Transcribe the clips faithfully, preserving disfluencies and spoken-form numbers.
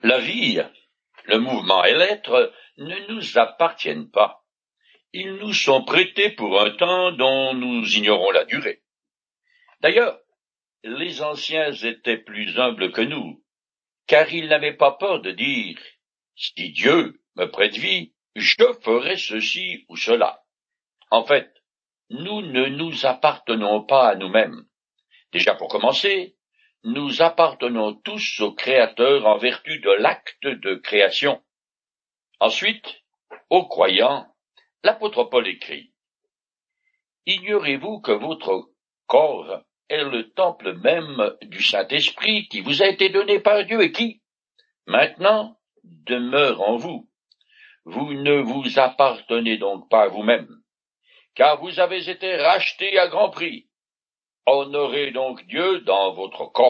La vie, le mouvement et l'être ne nous appartiennent pas. Ils nous sont prêtés pour un temps dont nous ignorons la durée. D'ailleurs, les anciens étaient plus humbles que nous, car ils n'avaient pas peur de dire « Si Dieu me prête vie, je ferai ceci ou cela ». En fait, nous ne nous appartenons pas à nous-mêmes. Déjà pour commencer, nous appartenons tous au Créateur en vertu de l'acte de création. Ensuite, aux croyants, l'apôtre Paul écrit « Ignorez-vous que votre corps est le temple même du Saint-Esprit qui vous a été donné par Dieu et qui, maintenant, demeure en vous. Vous ne vous appartenez donc pas à vous-même, car vous avez été rachetés à grand prix. Honorez donc Dieu dans votre corps. »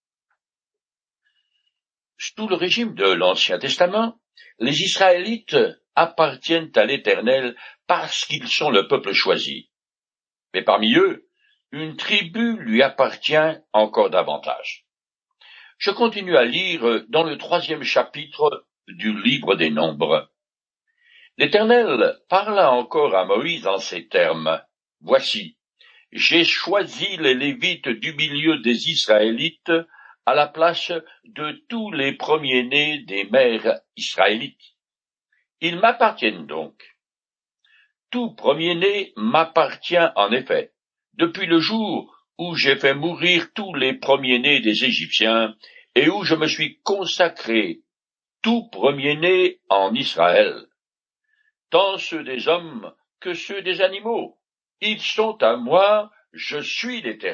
Sous le régime de l'Ancien Testament, les Israélites appartiennent à l'Éternel parce qu'ils sont le peuple choisi. Mais parmi eux, une tribu lui appartient encore davantage. Je continue à lire dans le troisième chapitre du livre des Nombres. L'Éternel parla encore à Moïse en ces termes. « Voici, j'ai choisi les Lévites du milieu des Israélites à la place de tous les premiers-nés des mères israélites. Ils m'appartiennent donc. Tout premier-né m'appartient en effet, depuis le jour où j'ai fait mourir tous les premiers-nés des Égyptiens et où je me suis consacré tout premier-né en Israël, tant ceux des hommes que ceux des animaux. Ils sont à moi, je suis l'Éternel. »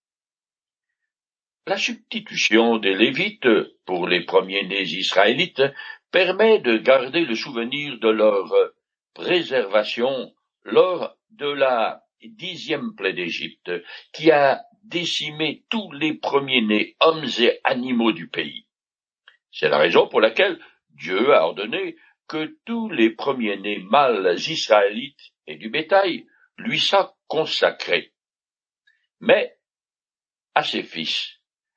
La substitution des Lévites pour les premiers-nés israélites permet de garder le souvenir de leur préservation lors de la dixième plaie d'Égypte, qui a décimé tous les premiers-nés, hommes et animaux du pays. C'est la raison pour laquelle Dieu a ordonné que tous les premiers-nés mâles israélites et du bétail lui soient consacrés. Mais à ses fils,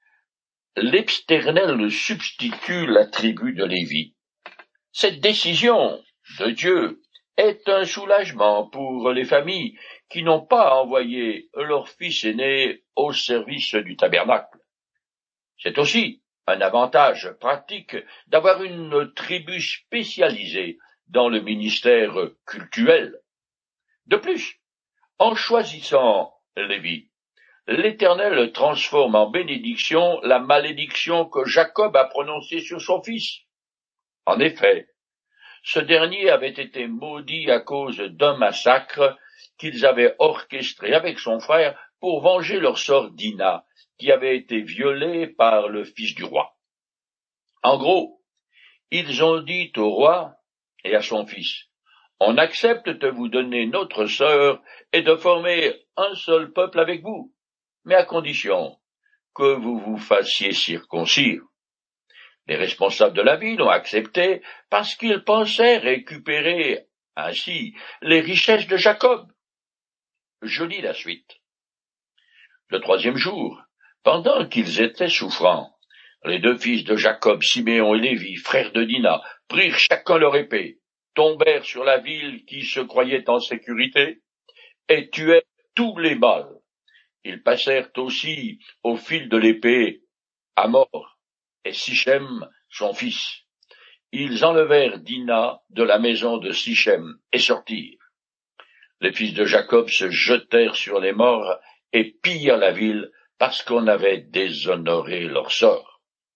l'Éternel substitue la tribu de Lévi. Cette décision de Dieu est un soulagement pour les familles qui n'ont pas envoyé leur fils aîné au service du tabernacle. C'est aussi un avantage pratique d'avoir une tribu spécialisée dans le ministère cultuel. De plus, en choisissant Lévi, l'Éternel transforme en bénédiction la malédiction que Jacob a prononcée sur son fils. En effet, ce dernier avait été maudit à cause d'un massacre qu'ils avaient orchestré avec son frère pour venger leur sœur Dina, qui avait été violée par le fils du roi. En gros, ils ont dit au roi et à son fils, « On accepte de vous donner notre sœur et de former un seul peuple avec vous, mais à condition que vous vous fassiez circoncire. » Les responsables de la ville ont accepté parce qu'ils pensaient récupérer ainsi les richesses de Jacob. Je lis la suite. Le troisième jour, pendant qu'ils étaient souffrants, les deux fils de Jacob, Siméon et Lévi, frères de Dina, prirent chacun leur épée, tombèrent sur la ville qui se croyait en sécurité et tuèrent tous les mâles. Ils passèrent aussi au fil de l'épée à mort, et Sichem, son fils. Ils enlevèrent Dina de la maison de Sichem et sortirent. Les fils de Jacob se jetèrent sur les morts et pillèrent la ville parce qu'on avait déshonoré leur sort.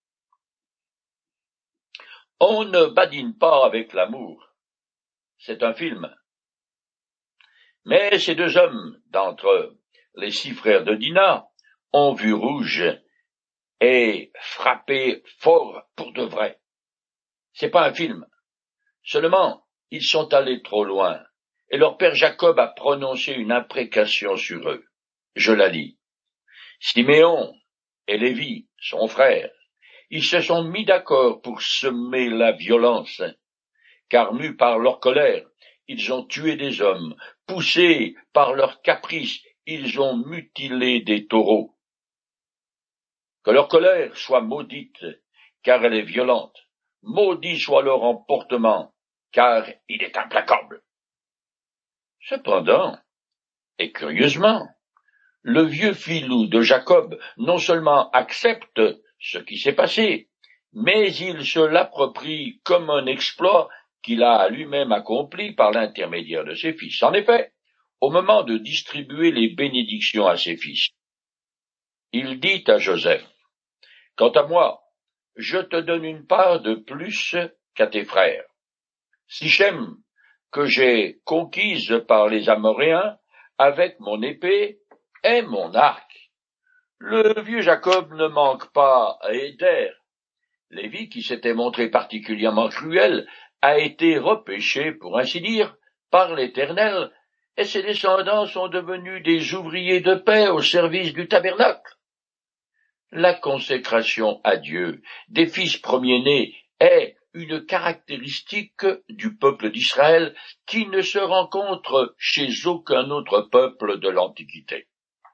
On ne badine pas avec l'amour. C'est un film. Mais ces deux hommes, d'entre les six frères de Dina, ont vu rouge et frappé fort pour de vrai. C'est pas un film. Seulement, ils sont allés trop loin, et leur père Jacob a prononcé une imprécation sur eux. Je la lis. Siméon et Lévi, son frère, ils se sont mis d'accord pour semer la violence, car mus par leur colère, ils ont tué des hommes, poussés par leur caprice, ils ont mutilé des taureaux. Que leur colère soit maudite, car elle est violente. Maudit soit leur emportement, car il est implacable. Cependant, et curieusement, le vieux filou de Jacob non seulement accepte ce qui s'est passé, mais il se l'approprie comme un exploit qu'il a lui-même accompli par l'intermédiaire de ses fils. En effet, au moment de distribuer les bénédictions à ses fils, il dit à Joseph, « Quant à moi, je te donne une part de plus qu'à tes frères. Sichem, que j'ai conquise par les Amoréens, avec mon épée et mon arc. » Le vieux Jacob ne manque pas à Éder. Lévi, qui s'était montré particulièrement cruel, a été repêché, pour ainsi dire, par l'Éternel, et ses descendants sont devenus des ouvriers de paix au service du tabernacle. La consécration à Dieu des fils premiers-nés est une caractéristique du peuple d'Israël qui ne se rencontre chez aucun autre peuple de l'Antiquité.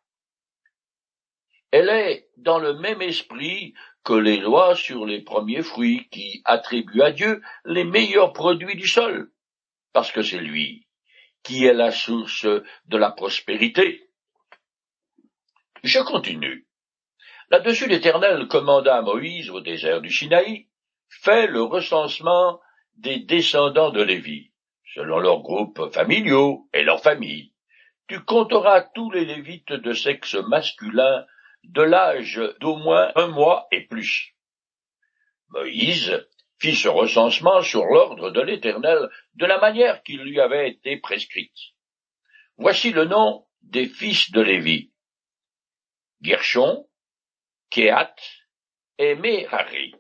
Elle est dans le même esprit que les lois sur les premiers fruits qui attribuent à Dieu les meilleurs produits du sol, parce que c'est lui qui est la source de la prospérité. Je continue. Là-dessus, l'Éternel commanda à Moïse au désert du Sinaï, fais le recensement des descendants de Lévi, selon leurs groupes familiaux et leurs familles. Tu compteras tous les Lévites de sexe masculin de l'âge d'au moins un mois et plus. Moïse fit ce recensement sur l'ordre de l'Éternel de la manière qui lui avait été prescrite. Voici le nom des fils de Lévi. Gershon, Kehat et Merari.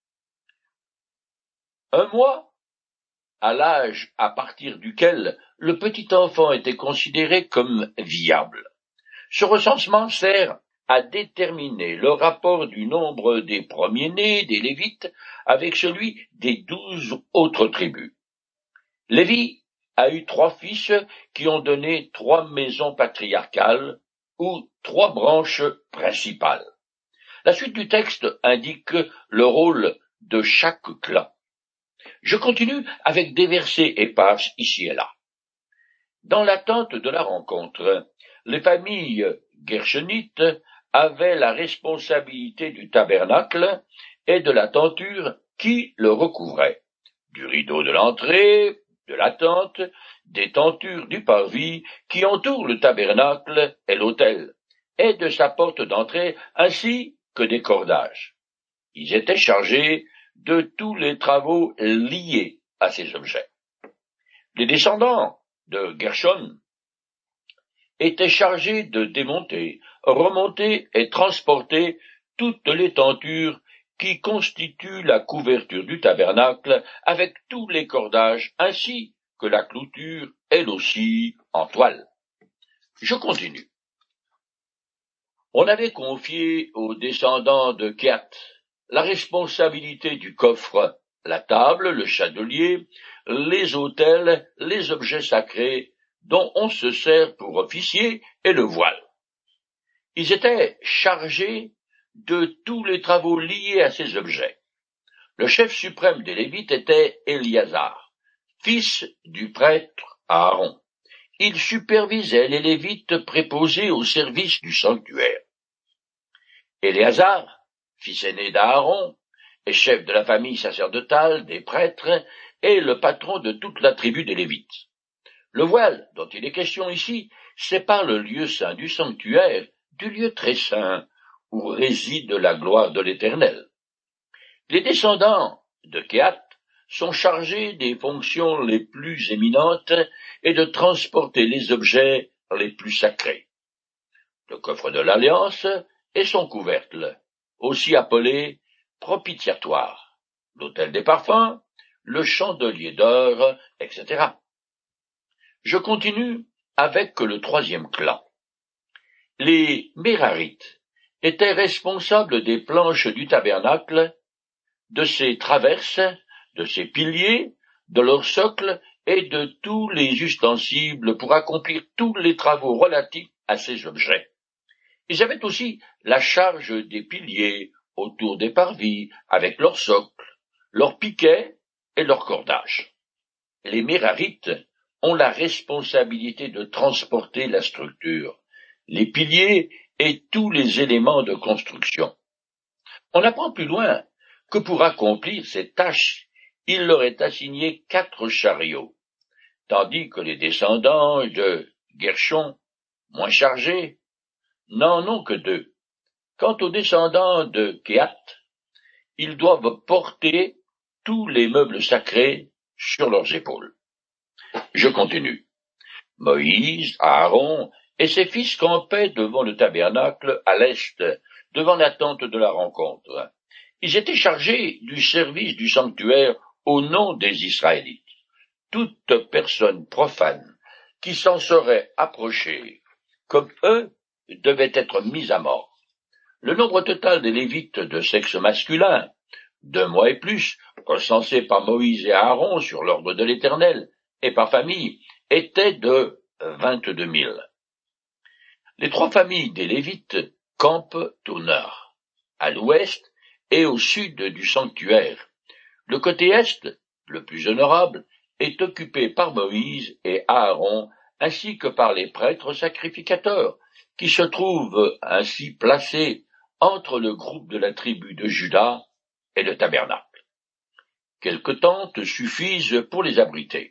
Un mois, à l'âge à partir duquel le petit enfant était considéré comme viable. Ce recensement sert à déterminer le rapport du nombre des premiers-nés des Lévites avec celui des douze autres tribus. Lévi a eu trois fils qui ont donné trois maisons patriarcales ou trois branches principales. La suite du texte indique le rôle de chaque clan. Je continue avec des versets épars ici et là. Dans l'attente de la rencontre, les familles gershonites avaient la responsabilité du tabernacle et de la tenture qui le recouvrait, du rideau de l'entrée, de la tente, des tentures du parvis qui entourent le tabernacle et l'autel, et de sa porte d'entrée, ainsi que des cordages. Ils étaient chargés de tous les travaux liés à ces objets. Les descendants de Gershon étaient chargés de démonter, remonter et transporter toutes les tentures qui constituent la couverture du tabernacle avec tous les cordages ainsi que la clouture, elle aussi, en toile. Je continue. On avait confié aux descendants de Kehat la responsabilité du coffre, la table, le chandelier, les autels, les objets sacrés dont on se sert pour officier et le voile. Ils étaient chargés de tous les travaux liés à ces objets. Le chef suprême des Lévites était Éliazar, fils du prêtre Aaron. Il supervisait les Lévites préposés au service du sanctuaire. Éléazar, fils aîné d'Aaron, est chef de la famille sacerdotale des prêtres et le patron de toute la tribu des Lévites. Le voile dont il est question ici sépare le lieu saint du sanctuaire du lieu très saint où réside la gloire de l'Éternel. Les descendants de Kehat sont chargés des fonctions les plus éminentes et de transporter les objets les plus sacrés. Le coffre de l'Alliance et son couvercle, aussi appelé propitiatoire, l'autel des parfums, le chandelier d'or, et cetera. Je continue avec le troisième clan. Les Mérarites étaient responsables des planches du tabernacle, de ses traverses, de ses piliers, de leur socle et de tous les ustensiles pour accomplir tous les travaux relatifs à ces objets. Ils avaient aussi la charge des piliers autour des parvis, avec leurs socles, leurs piquets et leurs cordages. Les Mérarites ont la responsabilité de transporter la structure, les piliers et tous les éléments de construction. On apprend plus loin que pour accomplir ces tâches, il leur est assigné quatre chariots, tandis que les descendants de Gershon, moins chargés, n'en ont que deux. Quant aux descendants de Kehat, ils doivent porter tous les meubles sacrés sur leurs épaules. Je continue. Moïse, Aaron et ses fils campaient devant le tabernacle à l'est, devant la tente de la rencontre. Ils étaient chargés du service du sanctuaire au nom des Israélites. Toute personne profane qui s'en serait approchée, comme eux, devait être mise à mort. Le nombre total des Lévites de sexe masculin, deux mois et plus, recensés par Moïse et Aaron sur l'ordre de l'Éternel, et par famille, était de vingt-deux mille. Les trois familles des Lévites campent au nord, à l'ouest et au sud du sanctuaire. Le côté est, le plus honorable, est occupé par Moïse et Aaron, ainsi que par les prêtres sacrificateurs, qui se trouvent ainsi placés entre le groupe de la tribu de Juda et le tabernacle. Quelques tentes suffisent pour les abriter.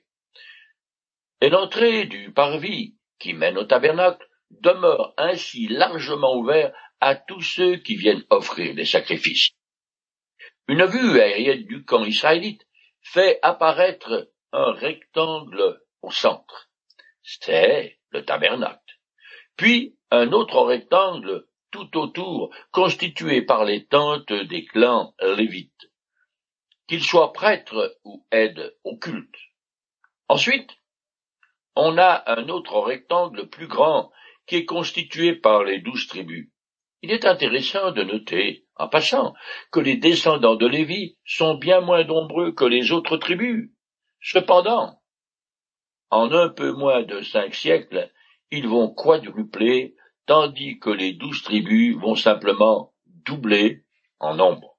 Et l'entrée du parvis qui mène au tabernacle demeure ainsi largement ouverte à tous ceux qui viennent offrir des sacrifices. Une vue aérienne du camp israélite fait apparaître un rectangle au centre. C'est le tabernacle. Puis un autre rectangle tout autour, constitué par les tentes des clans lévites, qu'ils soient prêtres ou aident au culte. Ensuite, on a un autre rectangle plus grand qui est constitué par les douze tribus. Il est intéressant de noter, en passant, que les descendants de Lévi sont bien moins nombreux que les autres tribus. Cependant, en un peu moins de cinq siècles, ils vont quadrupler, tandis que les douze tribus vont simplement doubler en nombre.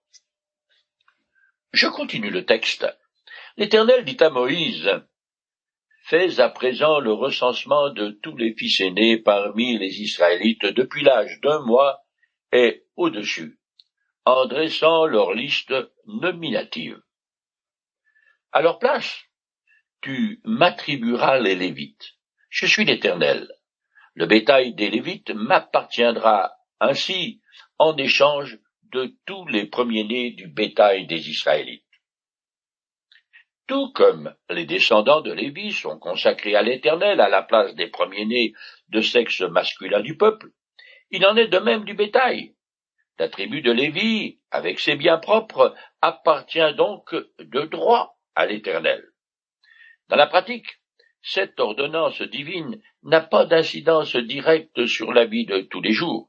Je continue le texte. L'Éternel dit à Moïse, « Fais à présent le recensement de tous les fils aînés parmi les Israélites depuis l'âge d'un mois et au-dessus, en dressant leur liste nominative. À leur place, tu m'attribueras les Lévites. Je suis l'Éternel. Le bétail des Lévites m'appartiendra ainsi en échange de tous les premiers-nés du bétail des Israélites. Tout comme les descendants de Lévi sont consacrés à l'Éternel à la place des premiers-nés de sexe masculin du peuple, il en est de même du bétail. La tribu de Lévi, avec ses biens propres, appartient donc de droit à l'Éternel. Dans la pratique, cette ordonnance divine n'a pas d'incidence directe sur la vie de tous les jours.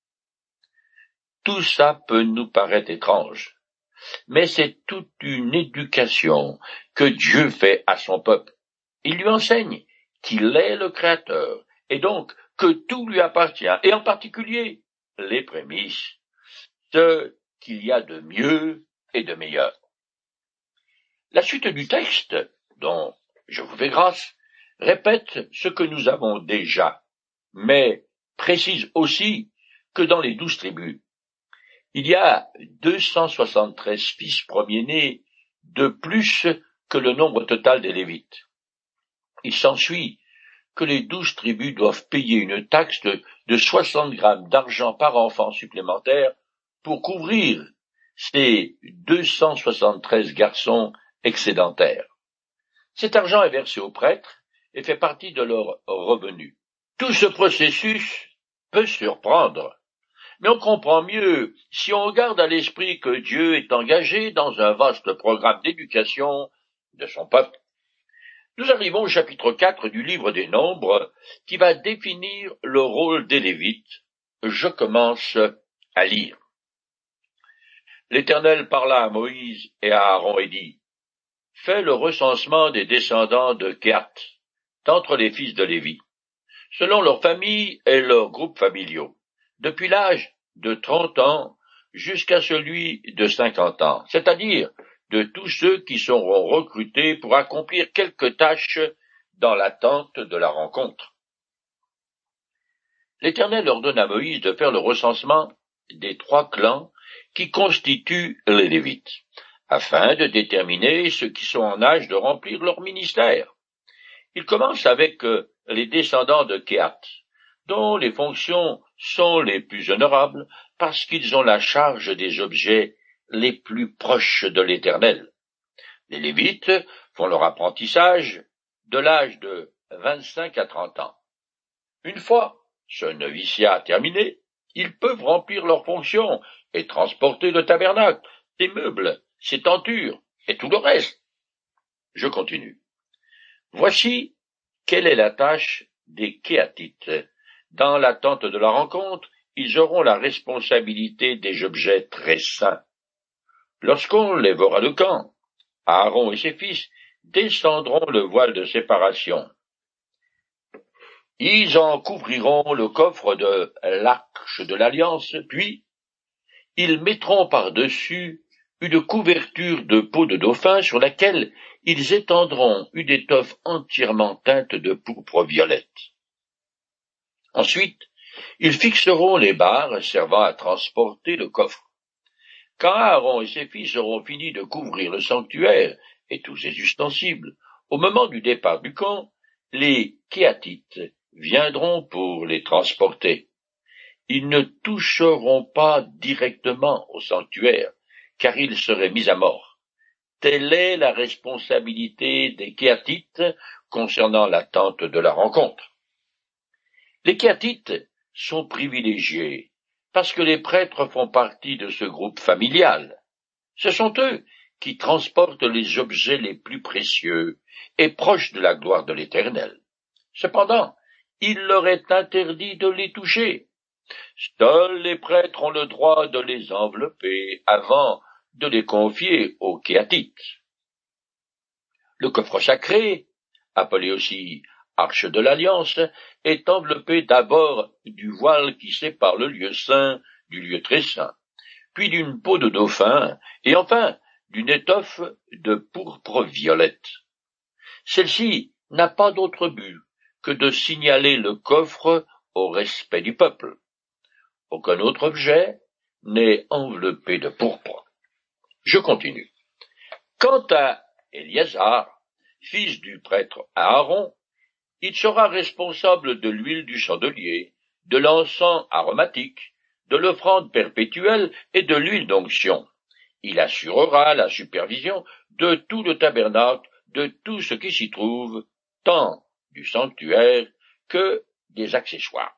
Tout ça peut nous paraître étrange, mais c'est toute une éducation que Dieu fait à son peuple. Il lui enseigne qu'il est le Créateur, et donc que tout lui appartient, et en particulier les prémices, ce qu'il y a de mieux et de meilleur. La suite du texte, dont je vous fais grâce, répète ce que nous avons déjà, mais précise aussi que dans les douze tribus, il y a deux cent soixante-treize fils premiers-nés de plus que le nombre total des Lévites. Il s'ensuit que les douze tribus doivent payer une taxe de soixante grammes d'argent par enfant supplémentaire pour couvrir ces deux cent soixante-treize garçons excédentaires. Cet argent est versé aux prêtres et fait partie de leurs revenus. Tout ce processus peut surprendre, mais on comprend mieux si on garde à l'esprit que Dieu est engagé dans un vaste programme d'éducation de son peuple. Nous arrivons au chapitre quatre du livre des Nombres, qui va définir le rôle des Lévites. Je commence à lire. L'Éternel parla à Moïse et à Aaron et dit, « Fais le recensement des descendants de Kehat, d'entre les fils de Lévi, selon leurs familles et leurs groupes familiaux, depuis l'âge de trente ans jusqu'à celui de cinquante ans, c'est-à-dire de tous ceux qui seront recrutés pour accomplir quelques tâches dans l'attente de la rencontre. L'Éternel ordonne à Moïse de faire le recensement des trois clans qui constituent les Lévites, afin de déterminer ceux qui sont en âge de remplir leur ministère. Il commence avec euh, les descendants de Kehat, dont les fonctions sont les plus honorables parce qu'ils ont la charge des objets les plus proches de l'Éternel. Les Lévites font leur apprentissage de l'âge de vingt-cinq à trente ans. Une fois ce noviciat terminé, ils peuvent remplir leurs fonctions et transporter le tabernacle, ses meubles, ses tentures et tout le reste. Je continue. Voici quelle est la tâche des Kéatites. Dans l'attente de la rencontre, ils auront la responsabilité des objets très saints. Lorsqu'on lèvera le camp, Aaron et ses fils descendront le voile de séparation. Ils en couvriront le coffre de l'arche de l'Alliance, puis ils mettront par-dessus une couverture de peau de dauphin sur laquelle ils étendront une étoffe entièrement teinte de pourpre violette. Ensuite, ils fixeront les barres servant à transporter le coffre. Quand Aaron et ses fils auront fini de couvrir le sanctuaire et tous ses ustensiles, au moment du départ du camp, les Kéatites viendront pour les transporter. Ils ne toucheront pas directement au sanctuaire, car ils seraient mis à mort. Telle est la responsabilité des Kéatites concernant l'attente de la rencontre. Les Kéatites sont privilégiés parce que les prêtres font partie de ce groupe familial. Ce sont eux qui transportent les objets les plus précieux et proches de la gloire de l'Éternel. Cependant, il leur est interdit de les toucher. Seuls les prêtres ont le droit de les envelopper avant de les confier aux Kéatites. Le coffre sacré, appelé aussi Arche de l'Alliance, est enveloppé d'abord du voile qui sépare le lieu saint du lieu très saint, puis d'une peau de dauphin, et enfin d'une étoffe de pourpre violette. Celle-ci n'a pas d'autre but que de signaler le coffre au respect du peuple. Aucun autre objet n'est enveloppé de pourpre. Je continue. Quant à Éléazar, fils du prêtre Aaron, il sera responsable de l'huile du chandelier, de l'encens aromatique, de l'offrande perpétuelle et de l'huile d'onction. Il assurera la supervision de tout le tabernacle, de tout ce qui s'y trouve, tant du sanctuaire que des accessoires.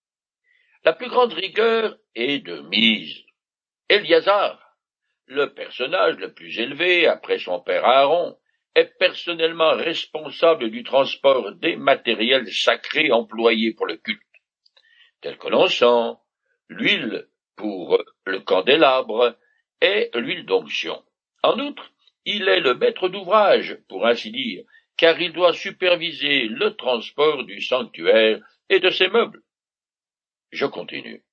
La plus grande rigueur est de mise. Éléazar, le personnage le plus élevé après son père Aaron, est personnellement responsable du transport des matériels sacrés employés pour le culte, tels que l'encens, l'huile pour le candélabre et l'huile d'onction. En outre, il est le maître d'ouvrage, pour ainsi dire, car il doit superviser le transport du sanctuaire et de ses meubles. Je continue.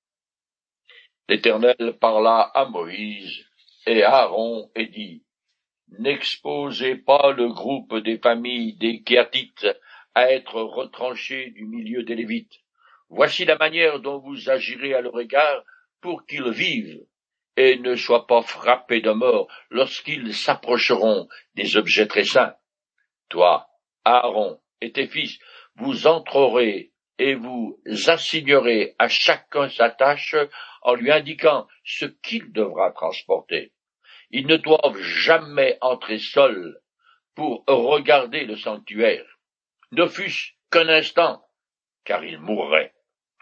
L'Éternel parla à Moïse et à Aaron et dit, « N'exposez pas le groupe des familles des Kéatites à être retranchés du milieu des Lévites. Voici la manière dont vous agirez à leur égard pour qu'ils vivent et ne soient pas frappés de mort lorsqu'ils s'approcheront des objets très saints. Toi, Aaron et tes fils, vous entrerez et vous assignerez à chacun sa tâche en lui indiquant ce qu'il devra transporter. Ils ne doivent jamais entrer seuls pour regarder le sanctuaire, ne fût-ce qu'un instant, car ils mourraient. »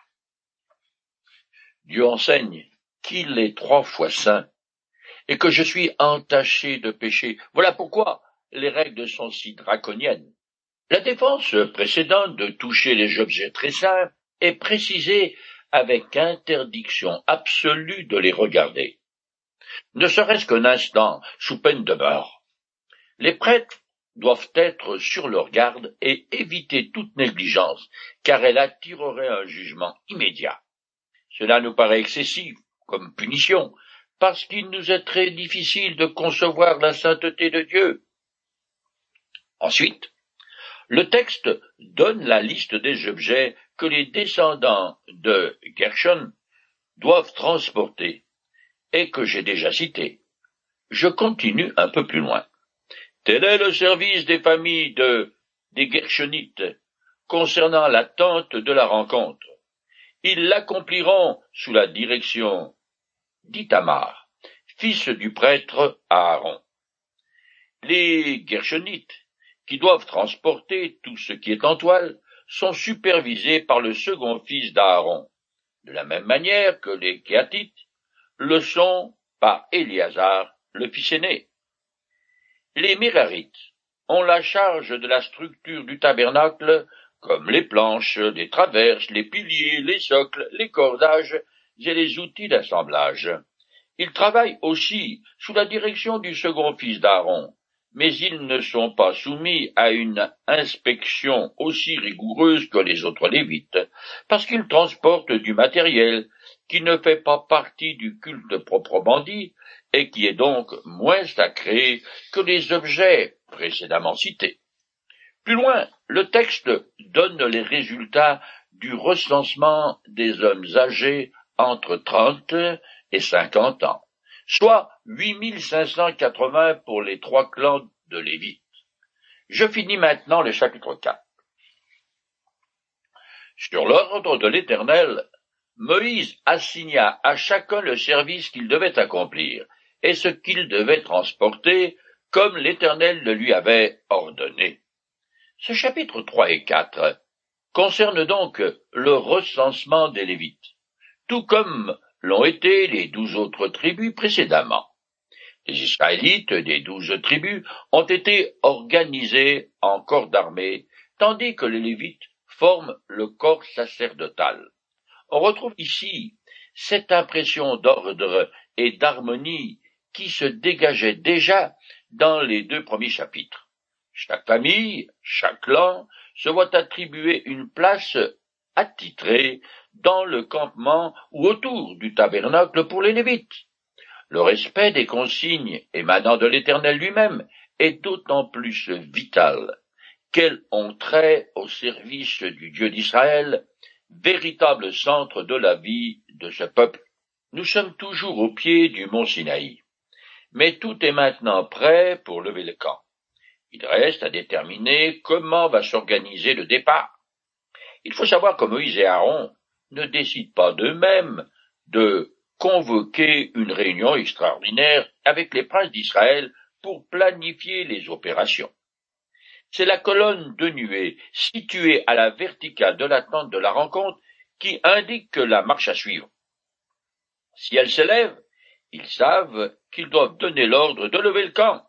Dieu enseigne qu'il est trois fois saint et que je suis entaché de péché. Voilà pourquoi les règles sont si draconiennes. La défense précédente de toucher les objets très saints est précisée avec interdiction absolue de les regarder, ne serait-ce qu'un instant, sous peine de mort. Les prêtres doivent être sur leur garde et éviter toute négligence, car elle attirerait un jugement immédiat. Cela nous paraît excessif comme punition, parce qu'il nous est très difficile de concevoir la sainteté de Dieu. Ensuite, le texte donne la liste des objets que les descendants de Gershon doivent transporter et que j'ai déjà cités. Je continue un peu plus loin. Tel est le service des familles de, des Gershonites concernant la tente de la rencontre. Ils l'accompliront sous la direction d'Ithamar, fils du prêtre Aaron. Les Gershonites, qui doivent transporter tout ce qui est en toile, sont supervisés par le second fils d'Aaron, de la même manière que les Kéatites le sont par Éléazar, le fils aîné. Les Mérarites ont la charge de la structure du tabernacle, comme les planches, les traverses, les piliers, les socles, les cordages et les outils d'assemblage. Ils travaillent aussi sous la direction du second fils d'Aaron, mais ils ne sont pas soumis à une inspection aussi rigoureuse que les autres Lévites, parce qu'ils transportent du matériel qui ne fait pas partie du culte proprement dit, et qui est donc moins sacré que les objets précédemment cités. Plus loin, le texte donne les résultats du recensement des hommes âgés entre trente et cinquante ans, soit huit mille cinq cent quatre-vingts pour les trois clans de Lévi. Je finis maintenant le chapitre quatre. Sur l'ordre de l'Éternel, Moïse assigna à chacun le service qu'il devait accomplir et ce qu'il devait transporter, comme l'Éternel le lui avait ordonné. Ce chapitre trois et quatre concerne donc le recensement des Lévites, tout comme l'ont été les douze autres tribus précédemment. Les Israélites des douze tribus ont été organisés en corps d'armée, tandis que les Lévites forment le corps sacerdotal. On retrouve ici cette impression d'ordre et d'harmonie qui se dégageait déjà dans les deux premiers chapitres. Chaque famille, chaque clan se voit attribuer une place attitrée dans le campement ou autour du tabernacle pour les Lévites. Le respect des consignes émanant de l'Éternel lui-même est d'autant plus vital qu'elles ont trait au service du Dieu d'Israël, véritable centre de la vie de ce peuple. Nous sommes toujours au pied du mont Sinaï, mais tout est maintenant prêt pour lever le camp. Il reste à déterminer comment va s'organiser le départ. Il faut savoir que Moïse et Aaron ne décident pas d'eux-mêmes de convoquer une réunion extraordinaire avec les princes d'Israël pour planifier les opérations. C'est la colonne de nuée située à la verticale de la tente de la rencontre qui indique la marche à suivre. Si elle s'élève, ils savent qu'ils doivent donner l'ordre de lever le camp.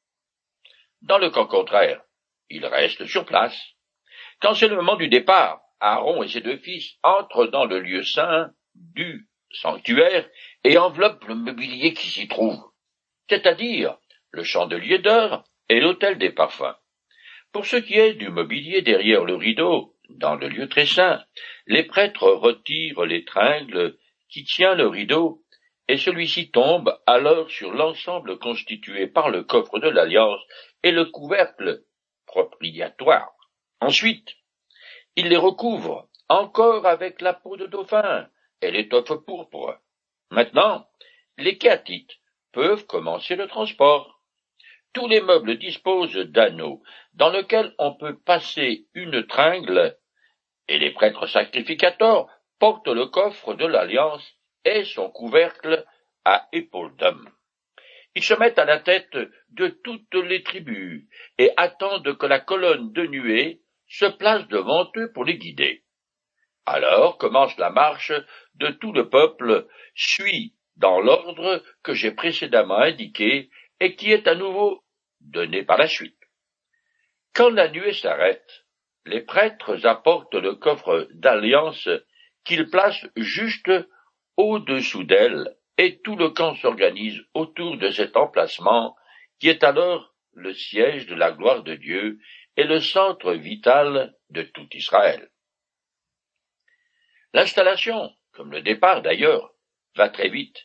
Dans le cas contraire, ils restent sur place. Quand c'est le moment du départ, Aaron et ses deux fils entrent dans le lieu saint du sanctuaire et enveloppent le mobilier qui s'y trouve, c'est-à-dire le chandelier d'or et l'autel des parfums. Pour ce qui est du mobilier derrière le rideau, dans le lieu très saint, les prêtres retirent l'étringle qui tient le rideau, et celui-ci tombe alors sur l'ensemble constitué par le coffre de l'Alliance et le couvercle propriatoire. Ensuite, il les recouvre encore avec la peau de dauphin et l'étoffe pourpre. Maintenant, les Kéatites peuvent commencer le transport. Tous les meubles disposent d'anneaux dans lesquels on peut passer une tringle, et les prêtres sacrificateurs portent le coffre de l'Alliance et son couvercle à épaules d'homme. Ils se mettent à la tête de toutes les tribus et attendent que la colonne de nuée se place devant eux pour les guider. Alors commence la marche de tout le peuple, suit dans l'ordre que j'ai précédemment indiqué et qui est à nouveau donné par la suite. Quand la nuée s'arrête, les prêtres apportent le coffre d'alliance qu'ils placent juste au-dessous d'elle, et tout le camp s'organise autour de cet emplacement qui est alors le siège de la gloire de Dieu et le centre vital de tout Israël. L'installation, comme le départ d'ailleurs, va très vite,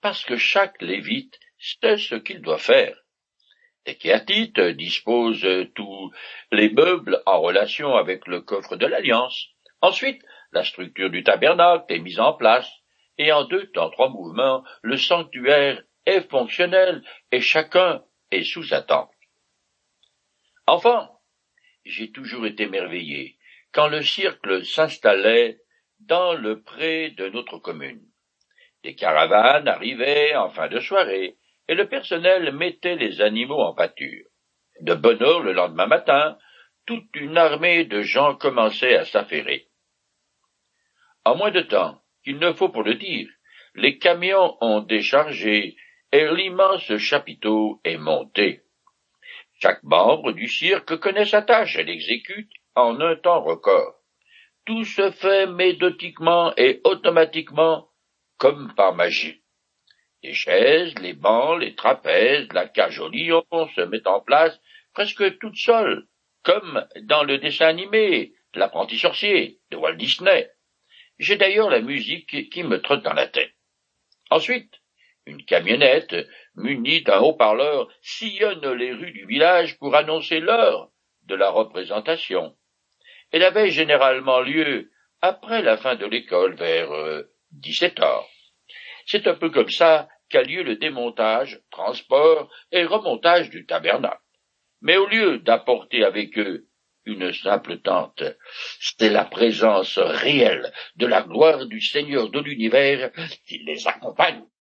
parce que chaque lévite sait ce qu'il doit faire. Les Kéatites disposent tous les meubles en relation avec le coffre de l'Alliance. Ensuite, la structure du tabernacle est mise en place, et en deux temps trois mouvements, le sanctuaire est fonctionnel et chacun est sous attente. Enfant, j'ai toujours été émerveillé quand le cirque s'installait dans le pré de notre commune. Des caravanes arrivaient en fin de soirée, et le personnel mettait les animaux en pâture. De bonne heure le lendemain matin, toute une armée de gens commençait à s'affairer. En moins de temps qu'il ne faut pour le dire, les camions ont déchargé et l'immense chapiteau est monté. Chaque membre du cirque connaît sa tâche et l'exécute en un temps record. Tout se fait méthodiquement et automatiquement, comme par magie. Les chaises, les bancs, les trapèzes, la cage au lion se mettent en place presque toutes seules, comme dans le dessin animé L'apprenti sorcier de Walt Disney. J'ai d'ailleurs la musique qui me trotte dans la tête. Ensuite, une camionnette munie d'un haut-parleur sillonne les rues du village pour annoncer l'heure de la représentation. Elle avait généralement lieu après la fin de l'école vers euh, dix-sept heures. C'est un peu comme ça qu'a lieu le démontage, transport et remontage du tabernacle. Mais au lieu d'apporter avec eux une simple tente, c'est la présence réelle de la gloire du Seigneur de l'univers qui les accompagne.